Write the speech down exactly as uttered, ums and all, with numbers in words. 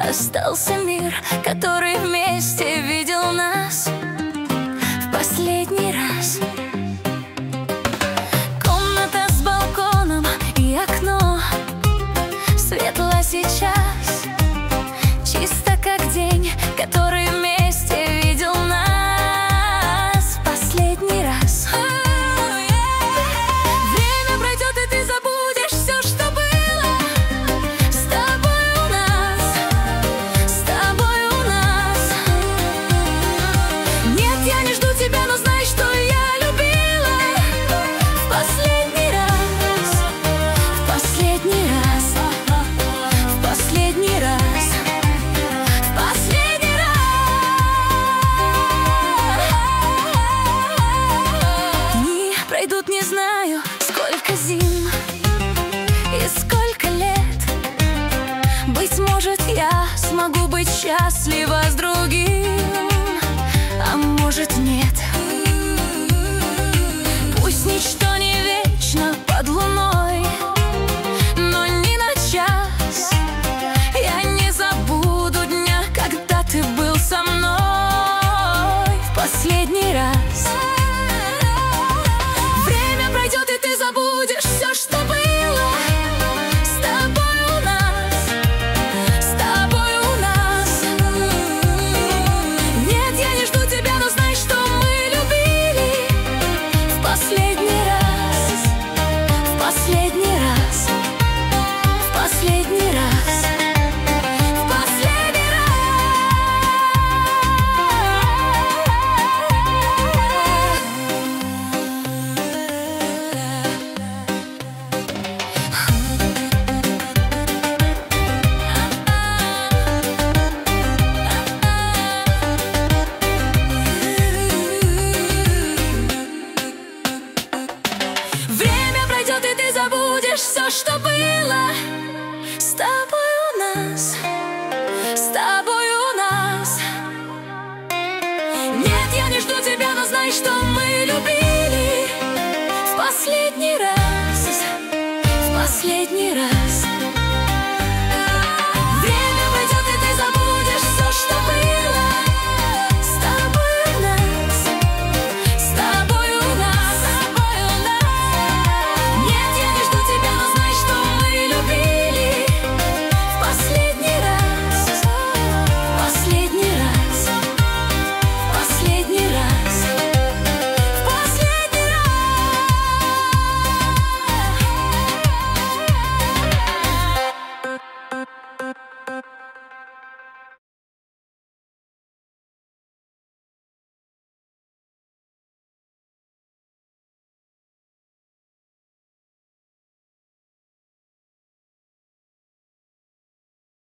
остался мир, который вместе видел нас в последний раз. Комната с балконом и окно светло сейчас, чисто как день, который вместе видел нас в последний раз. Время пройдет, и ты забудешь все, что было с тобой у нас, с тобой у нас. Нет, я не жду тебя, но знай, что я любила в последний раз, в последний раз, в последний раз, в последний раз. Дни пройдут, не знаю, сколько зим и сколько лет. Быть может, я смогу быть счастлива с другим, а может, нет. Пусть ничто не вечно под луной, но ни на час я не забуду дня, когда ты был со мной в последний раз. Время пройдет, и ты забудешь все, что было с тобой у нас, с тобой у нас. Нет, я не жду тебя, но знай, что мы любили в последний раз, в последний раз, в последний раз, в последний раз. Время пройдет, и ты забудешь все, что было с тобой у нас.